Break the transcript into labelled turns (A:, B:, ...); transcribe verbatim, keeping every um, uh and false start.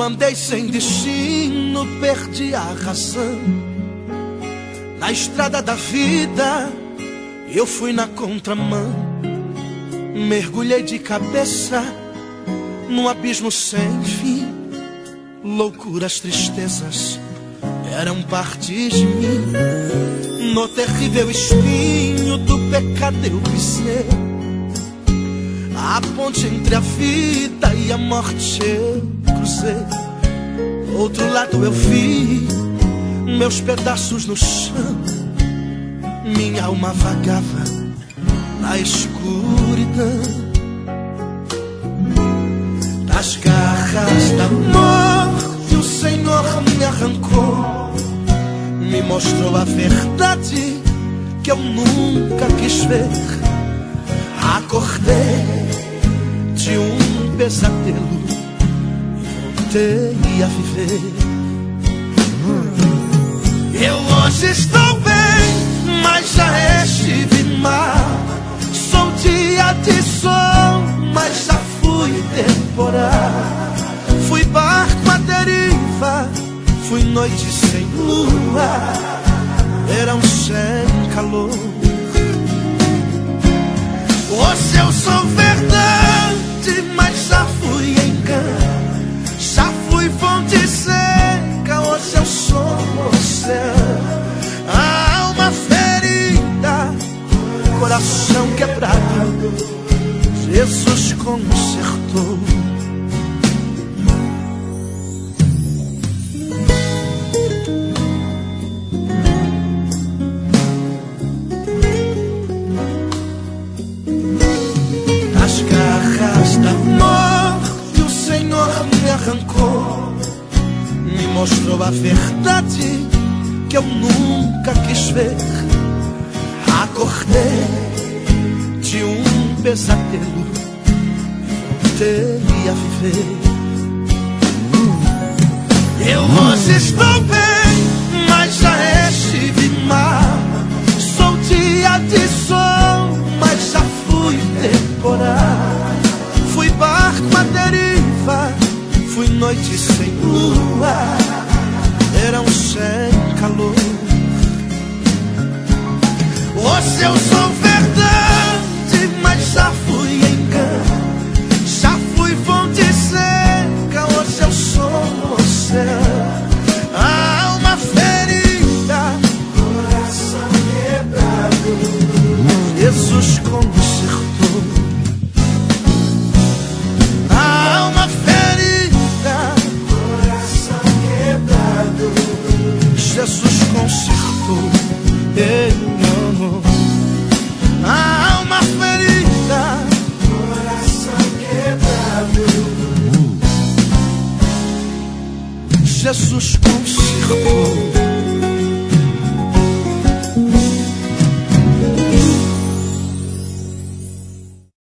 A: andei sem destino, perdi a razão. Na estrada da vida eu fui na contramão. Mergulhei de cabeça num abismo sem fim. Loucuras, tristezas eram parte de mim. No terrível espinho do pecado eu pisei. A ponte entre a vida e a morte eu cruzei. Do outro lado eu vi meus pedaços no chão. Minha alma vagava na escuridão. Das garras da morte o Senhor me arrancou. Me mostrou a verdade que eu nunca quis ver. Acordei de um pesadelo e voltei a viver. Eu hoje estou bem, mas já estive mal. Sou dia de sol, mas já fui temporal. Fui barco à deriva, fui noite sem lua, verão sem calor. Hoje eu sou verdade, mas já fui engano. Já fui fonte seca, hoje eu sou oceano. A alma ferida, coração quebrado, Jesus consertou. Das garras da morte o Senhor me arrancou. Me mostrou a verdade que eu nunca quis ver. Acordei de um pesadelo e voltei a viver. Eu hoje estou bem, mas já estive mal. Sou dia de sol, mas já fui temporal. Fui barco à deriva, fui noite sem lua, verão sem calor. Hoje eu sou verdade, mas já fui engano. Já fui fonte seca, hoje eu sou oceano. A alma ferida, coração quebrado, Jesus consertou. A alma ferida, coração quebrado, Jesus consertou. Ele amou. A alma ferida, coração quebrado, Jesus consertou.